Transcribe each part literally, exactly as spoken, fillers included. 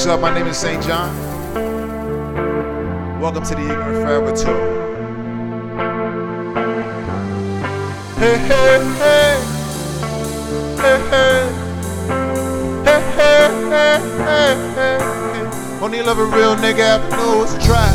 up? My name is Saint John. Welcome to the Ignorant Forever Tour. Hey, hey, hey. Hey, hey. Hey, hey, hey, hey, hey. Only love a real nigga ever knew it's a trap.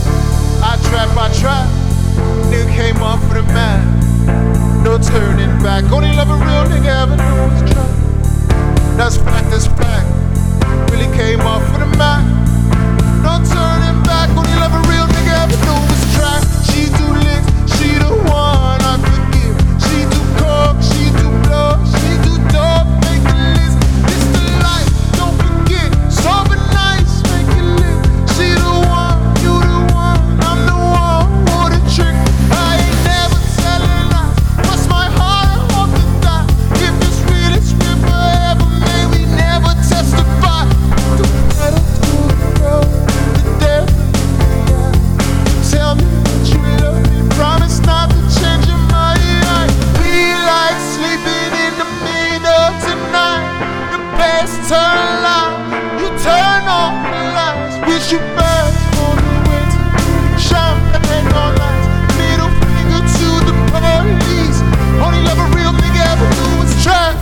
I trap, I trap. Nigga came up for the man. No turning back. Only love a real nigga ever knew it's a trap. That's fact, that's fact. Really came up for the man. No turning back. Only love a real nigga ever knew it's a trap. She do licks, she the one I forgive. She do coke, she do blood, she do dope. Make a list, this the life. Don't forget, sober nights, make it lit. She the one, you the one, I'm the one. What a trick, I ain't never telling lies. Cross my heart, I hope to die. If it's real, it's real forever. May we never testify. The pedal to the road, the devil in the eye. Tell me that you love me, promise not to change your mind. We like sleeping in the middle tonight. The best turn loud, you turn on the lights. Wish you birds for the winter, champagne on lights. Middle finger to the police. Only love a real nigga ever knew it's trap.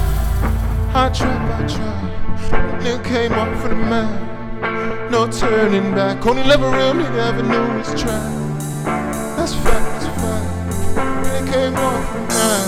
I trap, I trap. Nigga came up for the man. No turning back. Only love a real nigga ever knew it's trap. That's fact, that's fact. Really came up for the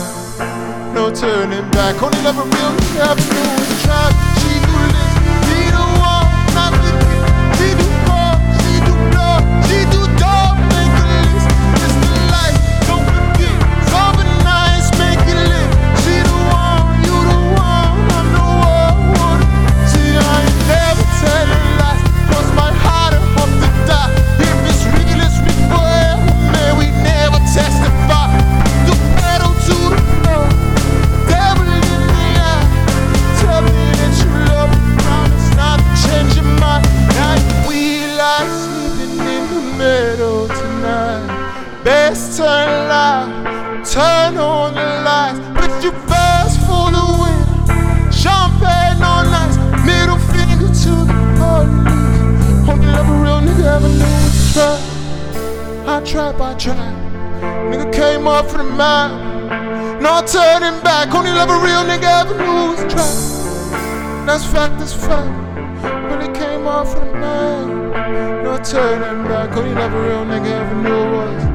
man. No turning back. Only love a real nigga ever knew it's trap. She do this, she the one, not the kid. She do coke, she do blood, she do dope. Make a list, it's the life. Don't forget, sober nights, make it lit. She the one, you the one, I'm the one. See, I ain't never telling lies. Cross my heart and hope to die. If it's real, it's real forever. Man, we never testify. The pedal to the floor, devil in the eye. Tell me that you love me, promise not to change your mind. Now we like sleeping in the middle tonight. Best turn loud, turn on the lights. Put your fast for the win. Champagne on ice, middle finger to the police. Only love a real nigga ever knew it's trap. I trap, I trap. Nigga came up for the man. No turning back. Only love a real nigga ever knew it's trap. That's fact, that's fact. When it came up for the man. No turning back. Only love a real nigga ever knew it was.